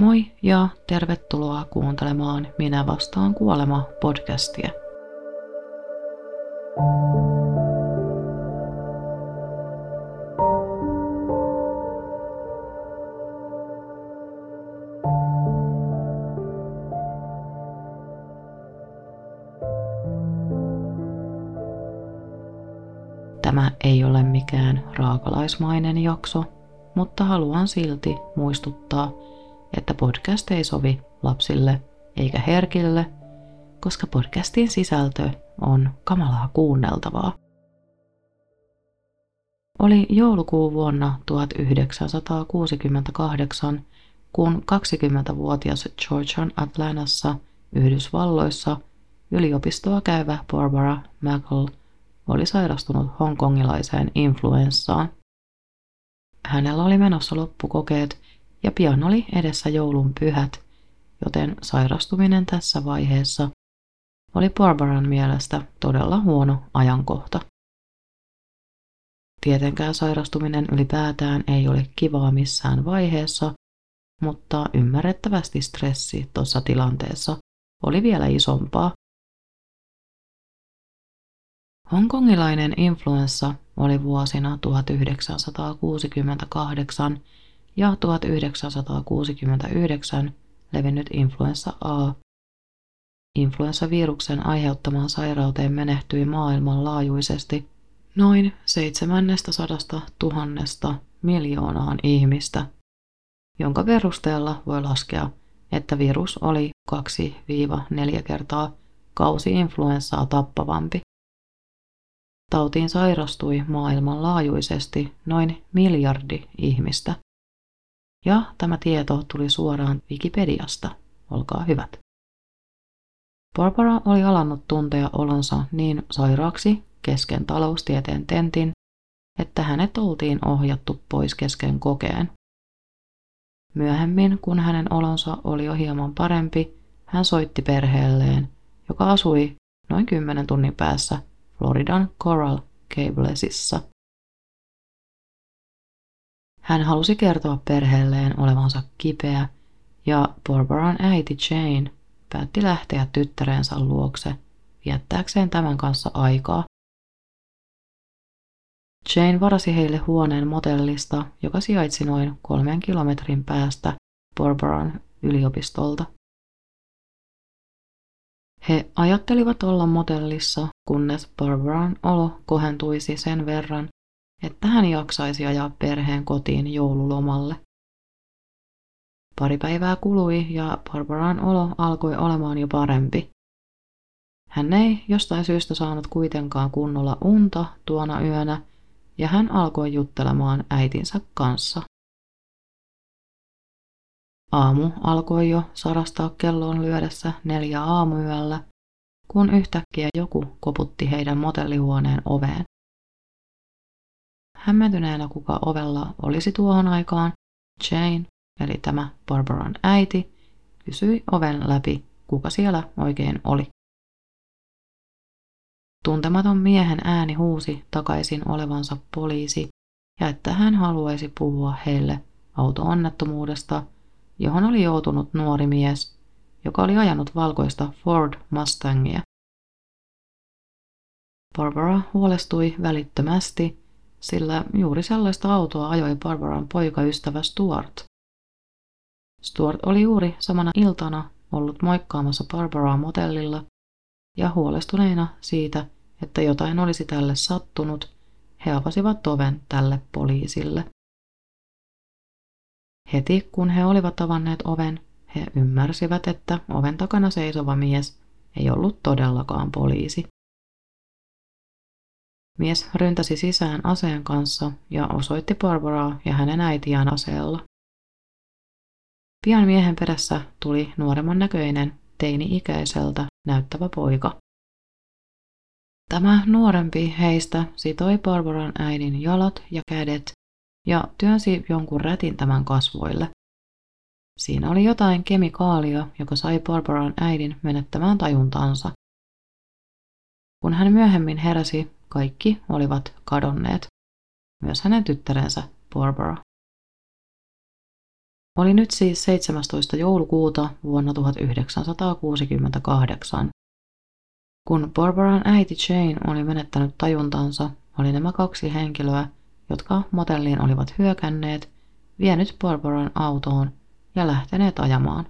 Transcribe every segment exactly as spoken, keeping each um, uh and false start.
Moi ja tervetuloa kuuntelemaan Minä vastaan kuolema podcastia. Tämä ei ole mikään raakalaismainen jakso, mutta haluan silti muistuttaa, että podcast ei sovi lapsille eikä herkille, koska podcastin sisältö on kamalaa kuunneltavaa. Oli joulukuu vuonna tuhatyhdeksänsataakuusikymmentäkahdeksan, kun kaksikymmentävuotias Georgian Atlantassa, Yhdysvalloissa, yliopistoa käyvä Barbara Mackel oli sairastunut hongkongilaiseen influenssaan. Hänellä oli menossa loppukokeet ja pian oli edessä joulun pyhät, joten sairastuminen tässä vaiheessa oli Barbaran mielestä todella huono ajankohta. Tietenkään sairastuminen ylipäätään ei ole kivaa missään vaiheessa, mutta ymmärrettävästi stressi tuossa tilanteessa oli vielä isompaa. Hongkongilainen influenssa oli vuosina tuhatyhdeksänsataakuusikymmentäkahdeksan ja tuhatyhdeksänsataakuusikymmentäyhdeksän levinnyt influenssa A. Influenssaviruksen aiheuttamaan sairauteen menehtyi maailmanlaajuisesti noin seitsemänsataa miljoonaan ihmistä, jonka perusteella voi laskea, että virus oli kaksi neljä kertaa kausi-influenssaa tappavampi. Tautiin sairastui maailmanlaajuisesti noin miljardi ihmistä. Ja tämä tieto tuli suoraan Wikipediasta. Olkaa hyvät. Barbara oli alannut tuntea olonsa niin sairaaksi kesken taloustieteen tentin, että hänet oltiin ohjattu pois kesken kokeen. Myöhemmin, kun hänen olonsa oli jo hieman parempi, hän soitti perheelleen, joka asui noin kymmenen tunnin päässä Floridan Coral Gablesissa. Hän halusi kertoa perheelleen olevansa kipeä ja Barbaran äiti Jane päätti lähteä tyttärensä luokse viettääkseen tämän kanssa aikaa. Jane varasi heille huoneen motellista, joka sijaitsi noin kolmen kilometrin päästä Barbaran yliopistolta. He ajattelivat olla motellissa, kunnes Barbaran olo kohentuisi sen verran, että hän jaksaisi ajaa perheen kotiin joululomalle. Pari päivää kului ja Barbaran olo alkoi olemaan jo parempi. Hän ei jostain syystä saanut kuitenkaan kunnolla unta tuona yönä ja hän alkoi juttelemaan äitinsä kanssa. Aamu alkoi jo sarastaa kelloon lyödessä neljä aamuyöllä, kun yhtäkkiä joku koputti heidän motellihuoneen oveen. Hämmentyneenä kuka ovella olisi tuohon aikaan, Jane, eli tämä Barbaran äiti, kysyi oven läpi, kuka siellä oikein oli. Tuntematon miehen ääni huusi takaisin olevansa poliisi ja että hän haluaisi puhua heille auto-onnettomuudesta, johon oli joutunut nuori mies, joka oli ajanut valkoista Ford Mustangia. Barbara huolestui välittömästi, sillä juuri sellaista autoa ajoi Barbaran poikaystävä Stuart. Stuart oli juuri samana iltana ollut moikkaamassa Barbaraa motellilla ja huolestuneina siitä, että jotain olisi tälle sattunut, he avasivat oven tälle poliisille. Heti kun he olivat avanneet oven, he ymmärsivät, että oven takana seisova mies ei ollut todellakaan poliisi. Mies ryntäsi sisään aseen kanssa ja osoitti Barbaraa ja hänen äitiään aseella. Pian miehen perässä tuli nuoremman näköinen, teini-ikäiseltä näyttävä poika. Tämä nuorempi heistä sitoi Barbaran äidin jalat ja kädet ja työnsi jonkun rätin tämän kasvoille. Siinä oli jotain kemikaalia, joka sai Barbaran äidin menettämään tajuntansa. Kun hän myöhemmin heräsi, kaikki olivat kadonneet, myös hänen tyttärensä Barbara. Oli nyt siis seitsemästoista joulukuuta vuonna tuhatyhdeksänsataakuusikymmentäkahdeksan. Kun Barbaran äiti Jane oli menettänyt tajuntansa, oli nämä kaksi henkilöä, jotka motelliin olivat hyökänneet, vienyt Barbaran autoon ja lähteneet ajamaan.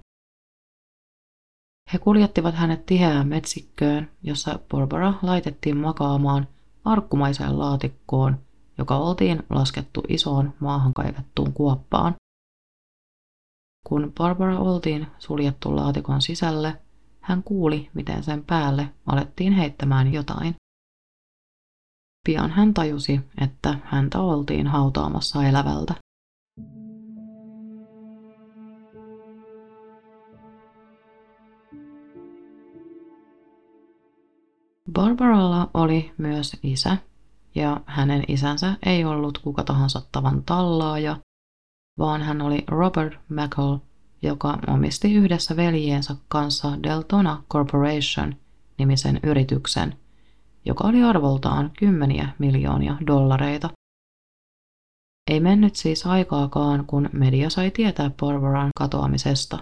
He kuljettivat hänet tiheään metsikköön, jossa Barbara laitettiin makaamaan arkkumaiseen laatikkoon, joka oltiin laskettu isoon maahan kaivettuun kuoppaan. Kun Barbara oltiin suljettu laatikon sisälle, hän kuuli, miten sen päälle alettiin heittämään jotain. Pian hän tajusi, että häntä oltiin hautaamassa elävältä. Barbaralla oli myös isä, ja hänen isänsä ei ollut kuka tahansa tavan tallaaja, vaan hän oli Robert McCall, joka omisti yhdessä veljiensä kanssa Deltona Corporation nimisen yrityksen, joka oli arvoltaan kymmeniä miljoonia dollareita. Ei mennyt siis aikaakaan, kun media sai tietää Barbaran katoamisesta.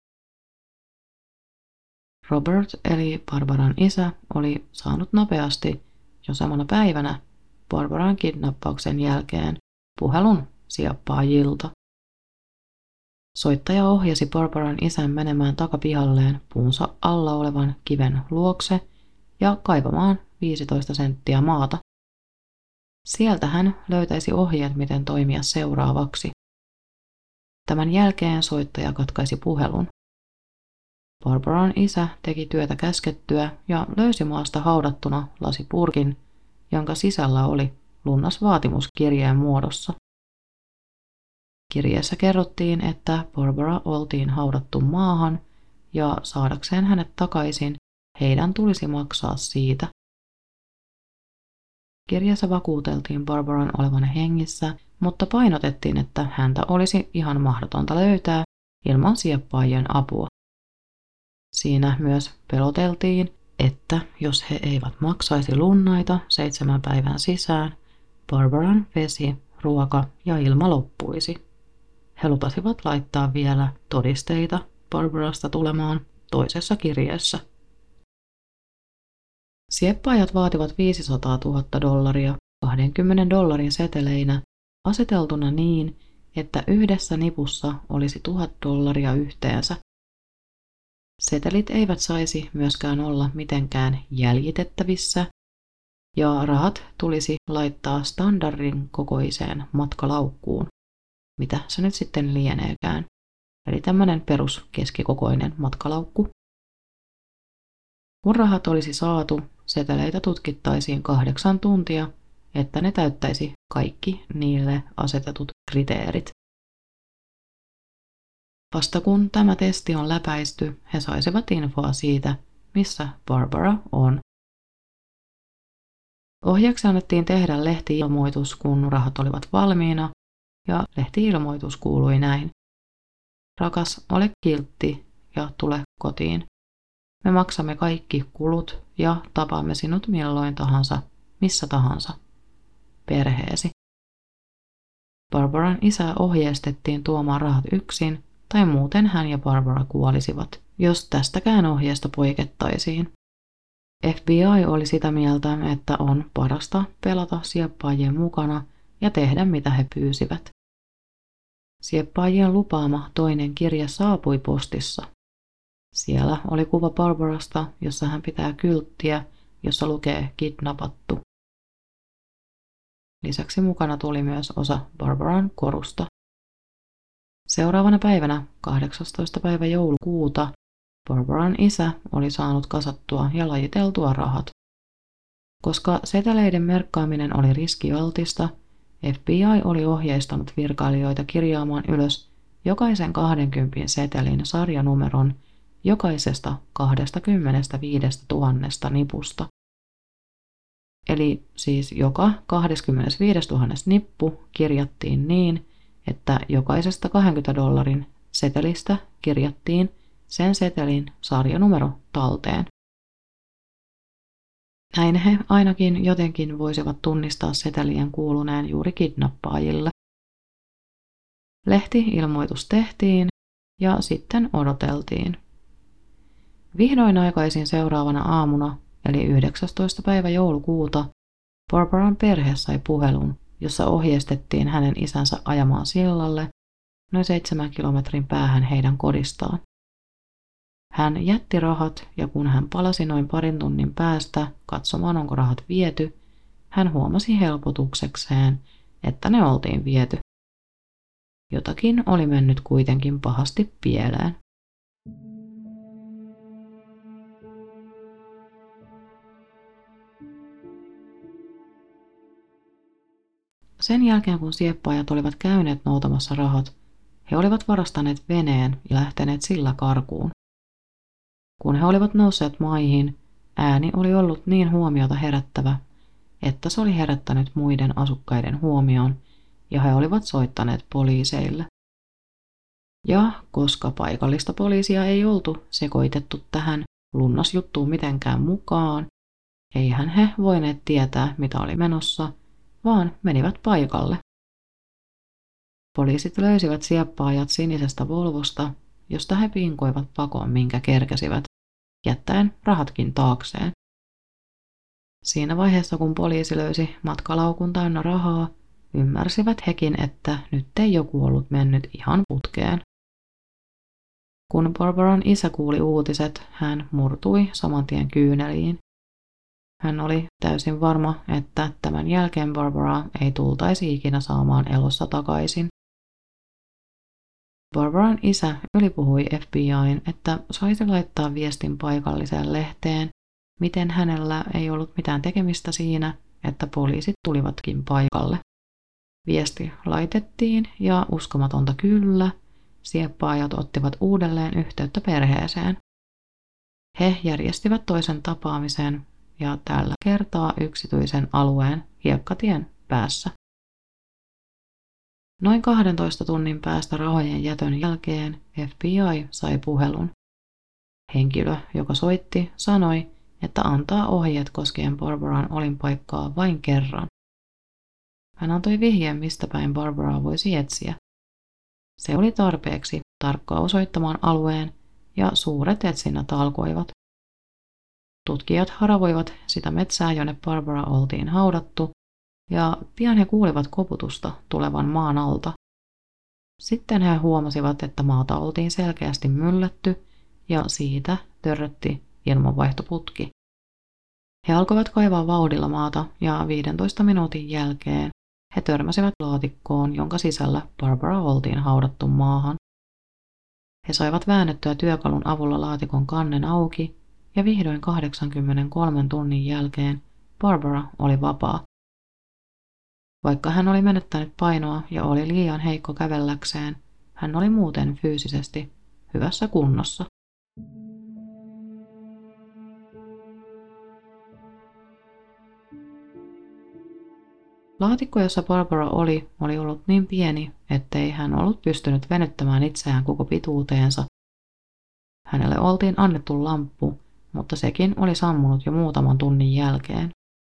Robert eli Barbaran isä oli saanut nopeasti jo samana päivänä Barbaran kidnappauksen jälkeen puhelun sieppaajilta. Soittaja ohjasi Barbaran isän menemään takapihalleen puunsa alla olevan kiven luokse ja kaivamaan viisitoista senttiä maata. Sieltä hän löytäisi ohjeet, miten toimia seuraavaksi. Tämän jälkeen soittaja katkaisi puhelun. Barbaran isä teki työtä käskettyä ja löysi maasta haudattuna lasipurkin, jonka sisällä oli lunnas vaatimus kirjeen muodossa. Kirjeessä kerrottiin, että Barbara oltiin haudattu maahan ja saadakseen hänet takaisin heidän tulisi maksaa siitä. Kirjassa vakuuteltiin Barbaran olevan hengissä, mutta painotettiin, että häntä olisi ihan mahdotonta löytää ilman sieppaajien apua. Siinä myös peloteltiin, että jos he eivät maksaisi lunnaita seitsemän päivän sisään, Barbaran vesi, ruoka ja ilma loppuisi. He lupasivat laittaa vielä todisteita Barbarasta tulemaan toisessa kirjeessä. Sieppaajat vaativat viisisataatuhatta dollaria kaksikymmentä dollarin seteleinä aseteltuna niin, että yhdessä nipussa olisi tuhat dollaria yhteensä. Setelit eivät saisi myöskään olla mitenkään jäljitettävissä, ja rahat tulisi laittaa standardin kokoiseen matkalaukkuun, mitä se nyt sitten lieneekään, eli tämmöinen perus keskikokoinen matkalaukku. Kun rahat olisi saatu, seteleitä tutkittaisiin kahdeksan tuntia, että ne täyttäisi kaikki niille asetetut kriteerit. Vasta kun tämä testi on läpäisty, he saisivat infoa siitä, missä Barbara on. Ohjeeksi annettiin tehdä lehti-ilmoitus, kun rahat olivat valmiina, ja lehti-ilmoitus kuului näin. Rakas, ole kiltti ja tule kotiin. Me maksamme kaikki kulut ja tapaamme sinut milloin tahansa, missä tahansa. Perheesi. Barbaran isä ohjeistettiin tuomaan rahat yksin, tai muuten hän ja Barbara kuolisivat, jos tästäkään ohjeesta poikettaisiin. F B I oli sitä mieltä, että on parasta pelata sieppaajien mukana ja tehdä mitä he pyysivät. Sieppaajien lupaama toinen kirje saapui postissa. Siellä oli kuva Barbarasta, jossa hän pitää kylttiä, jossa lukee kidnappattu. Lisäksi mukana tuli myös osa Barbaran korusta. Seuraavana päivänä, kahdeksastoista päivä joulukuuta, Barbaran isä oli saanut kasattua ja lajiteltua rahat. Koska seteleiden merkkaaminen oli riskialtista, F B I oli ohjeistanut virkailijoita kirjaamaan ylös jokaisen kahdenkympin setelin sarjanumeron jokaisesta kaksikymmentäviisituhatta nipusta. Eli siis joka kaksikymmentäviisituhatta nippu kirjattiin niin, että jokaisesta kahdenkymmenen dollarin setelistä kirjattiin sen setelin sarjanumero talteen. Näin he ainakin jotenkin voisivat tunnistaa setelien kuuluneen juuri kidnappaajille. Lehti-ilmoitus tehtiin ja sitten odoteltiin. Vihdoin aikaisin seuraavana aamuna, eli yhdeksästoista päivä joulukuuta, Barbaran perhe sai puhelun, jossa ohjeistettiin hänen isänsä ajamaan sillalle noin seitsemän kilometrin päähän heidän kodistaan. Hän jätti rahat ja kun hän palasi noin parin tunnin päästä katsomaan, onko rahat viety, hän huomasi helpotuksekseen, että ne oltiin viety. Jotakin oli mennyt kuitenkin pahasti pieleen. Sen jälkeen kun sieppaajat olivat käyneet noutamassa rahat, he olivat varastaneet veneen ja lähteneet sillä karkuun. Kun he olivat nousseet maihin, ääni oli ollut niin huomiota herättävä, että se oli herättänyt muiden asukkaiden huomioon ja he olivat soittaneet poliiseille. Ja koska paikallista poliisia ei oltu sekoitettu tähän lunnasjuttuun mitenkään mukaan, eihän he voineet tietää mitä oli menossa, vaan menivät paikalle. Poliisit löysivät sieppaajat sinisestä Volvosta, josta he pinkoivat pakoon minkä kerkesivät, jättäen rahatkin taakseen. Siinä vaiheessa kun poliisi löysi matkalaukun täynnä rahaa, ymmärsivät hekin, että nyt ei joku ollut mennyt ihan putkeen. Kun Barbaran isä kuuli uutiset, hän murtui saman tien kyyneliin. Hän oli täysin varma, että tämän jälkeen Barbaraa ei tultaisi ikinä saamaan elossa takaisin. Barbaran isä ylipuhui F B I:n, että saisi laittaa viestin paikalliseen lehteen, miten hänellä ei ollut mitään tekemistä siinä, että poliisit tulivatkin paikalle. Viesti laitettiin ja uskomatonta kyllä, sieppaajat ottivat uudelleen yhteyttä perheeseen. He järjestivät toisen tapaamisen ja tällä kertaa yksityisen alueen hiekkatien päässä. Noin kahdentoista tunnin päästä rahojen jätön jälkeen F B I sai puhelun. Henkilö, joka soitti, sanoi, että antaa ohjeet koskien Barbaran olinpaikkaa vain kerran. Hän antoi vihjeen, mistä päin Barbaraa voisi etsiä. Se oli tarpeeksi tarkkaa osoittamaan alueen ja suuret etsinnät alkoivat. Tutkijat haravoivat sitä metsää, jonne Barbara oltiin haudattu, ja pian he kuulivat koputusta tulevan maan alta. Sitten he huomasivat, että maata oltiin selkeästi myllätty ja siitä törrötti ilmanvaihtoputki. He alkoivat kaivaa vauhdilla maata ja viidentoista minuutin jälkeen he törmäsivät laatikkoon, jonka sisällä Barbara oltiin haudattu maahan. He saivat väännettyä työkalun avulla laatikon kannen auki ja vihdoin kahdeksankymmentäkolme tunnin jälkeen Barbara oli vapaa. Vaikka hän oli menettänyt painoa ja oli liian heikko kävelläkseen, hän oli muuten fyysisesti hyvässä kunnossa. Laatikko, jossa Barbara oli, oli ollut niin pieni, ettei hän ollut pystynyt venyttämään itseään koko pituuteensa. Hänelle oltiin annettu lamppu, mutta sekin oli sammunut jo muutaman tunnin jälkeen.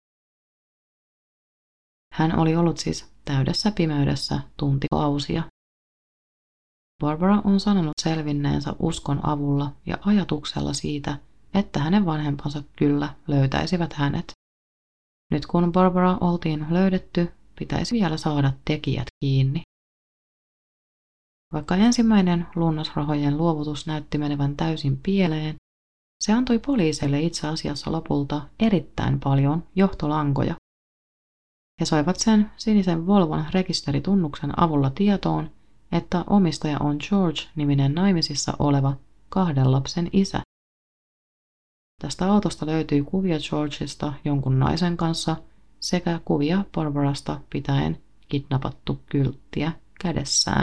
Hän oli ollut siis täydessä pimeydessä tuntikausia. Barbara on sanonut selvinneensä uskon avulla ja ajatuksella siitä, että hänen vanhempansa kyllä löytäisivät hänet. Nyt kun Barbara oltiin löydetty, pitäisi vielä saada tekijät kiinni. Vaikka ensimmäinen lunnasrahojen luovutus näytti menevän täysin pieleen, se antoi poliiseille itse asiassa lopulta erittäin paljon johtolankoja. He saivat sen sinisen Volvon rekisteritunnuksen avulla tietoon, että omistaja on George-niminen naimisissa oleva kahden lapsen isä. Tästä autosta löytyi kuvia Georgeista jonkun naisen kanssa sekä kuvia Barbarasta pitäen kidnappattu kylttiä kädessään.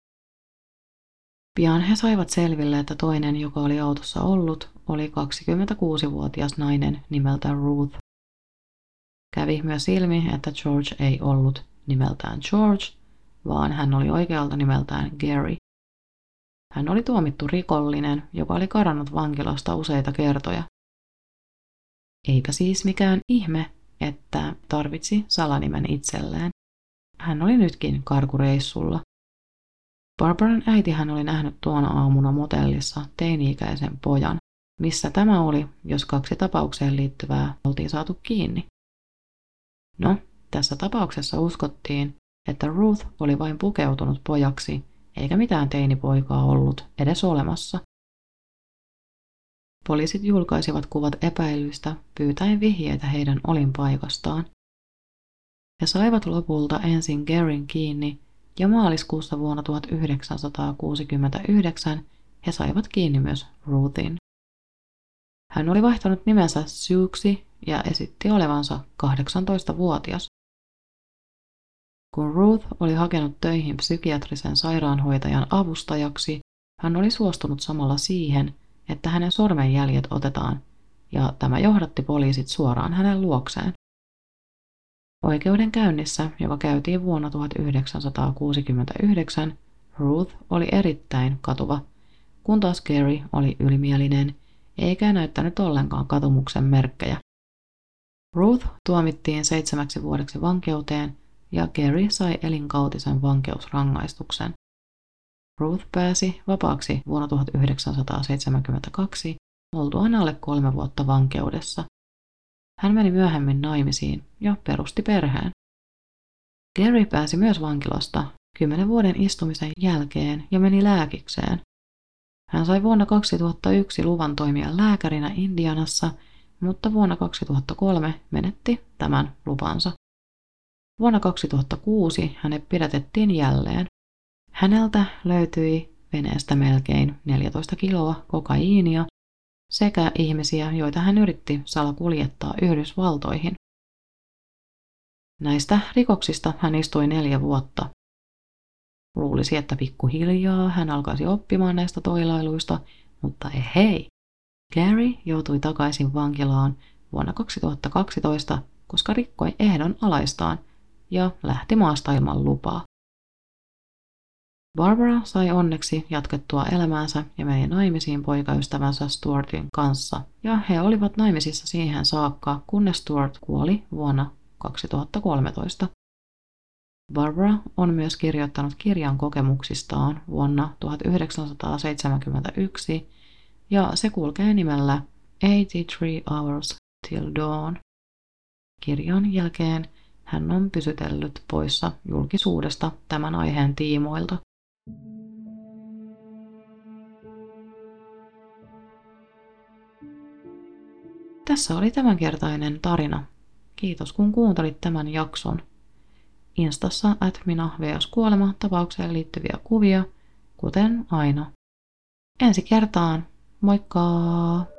Pian he saivat selville, että toinen, joka oli autossa ollut, oli kaksikymmentäkuusivuotias nainen nimeltä Ruth. Kävi myös ilmi, että George ei ollut nimeltään George, vaan hän oli oikealta nimeltään Gary. Hän oli tuomittu rikollinen, joka oli karannut vankilasta useita kertoja. Eipä siis mikään ihme, että tarvitsi salanimen itselleen. Hän oli nytkin karkureissulla. Barbaran äitihän oli nähnyt tuona aamuna motellissa teini-ikäisen pojan, missä tämä oli, jos kaksi tapaukseen liittyvää oltiin saatu kiinni. No, tässä tapauksessa uskottiin, että Ruth oli vain pukeutunut pojaksi, eikä mitään teinipoikaa ollut edes olemassa. Poliisit julkaisivat kuvat epäilyistä pyytäen vihjeitä heidän olinpaikastaan. He saivat lopulta ensin Garyn kiinni ja maaliskuussa vuonna tuhatyhdeksänsataakuusikymmentäyhdeksän he saivat kiinni myös Ruthin. Hän oli vaihtanut nimensä Sueksi ja esitti olevansa kahdeksantoistavuotias. Kun Ruth oli hakenut töihin psykiatrisen sairaanhoitajan avustajaksi, hän oli suostunut samalla siihen, että hänen sormenjäljet otetaan, ja tämä johdatti poliisit suoraan hänen luokseen. Oikeudenkäynnissä, joka käytiin vuonna tuhatyhdeksänsataakuusikymmentäyhdeksän, Ruth oli erittäin katuva, kun taas Gary oli ylimielinen eikä näyttänyt ollenkaan katumuksen merkkejä. Ruth tuomittiin seitsemäksi vuodeksi vankeuteen ja Gary sai elinkautisen vankeusrangaistuksen. Ruth pääsi vapaaksi vuonna tuhatyhdeksänsataaseitsemänkymmentäkaksi oltuaan alle kolme vuotta vankeudessa. Hän meni myöhemmin naimisiin ja perusti perheen. Gary pääsi myös vankilasta kymmenen vuoden istumisen jälkeen ja meni lääkikseen. Hän sai vuonna kaksituhattayksi luvan toimia lääkärinä Indianassa, mutta vuonna kaksituhattakolme menetti tämän lupansa. Vuonna kaksituhattakuusi hänet pidätettiin jälleen. Häneltä löytyi veneestä melkein neljätoista kiloa kokaiinia sekä ihmisiä, joita hän yritti salakuljettaa Yhdysvaltoihin. Näistä rikoksista hän istui neljä vuotta. Luulisi, että pikkuhiljaa hän alkaisi oppimaan näistä toilailuista, mutta hei! Gary joutui takaisin vankilaan vuonna kaksituhattakaksitoista, koska rikkoi ehdon alaistaan ja lähti maasta ilman lupaa. Barbara sai onneksi jatkettua elämäänsä ja meni naimisiin poikaystävänsä Stuartin kanssa, ja he olivat naimisissa siihen saakka, kunnes Stuart kuoli vuonna kaksituhattakolmetoista. Barbara on myös kirjoittanut kirjan kokemuksistaan vuonna tuhatyhdeksänsataaseitsemänkymmentäyksi, ja se kulkee nimellä eighty-three Hours Till Dawn. Kirjan jälkeen hän on pysytellyt poissa julkisuudesta tämän aiheen tiimoilta. Tässä oli tämänkertainen tarina. Kiitos kun kuuntelit tämän jakson. Instassa at Mina vs Kuolema tapaukseen liittyviä kuvia, kuten aina. Ensi kertaan, moikka!